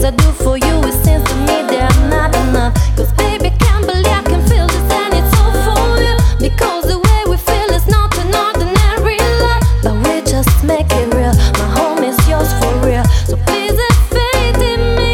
I do for you, it seems to me they're not enough. 'Cause baby, can't believe I can feel this and it's all for you. Because the way we feel is not an ordinary love, but we just make it real. My home is yours for real, so please have faith in me.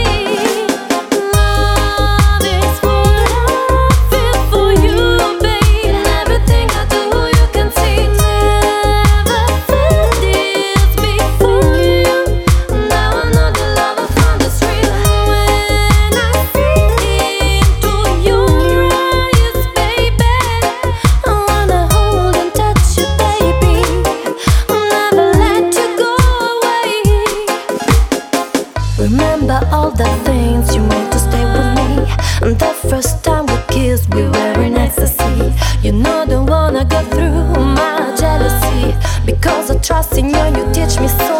Love is what I feel for you, babe. And everything I do, you can see. Never felt this before you. Now I know the love I found is real. When I see into your eyes, baby, I wanna hold and touch you, baby. I'll never let you go away. Remember all the things you made to stay with me. And the first time we kissed, we were in ecstasy. You know, don't wanna go through my jealousy, because I trust in you and you teach me so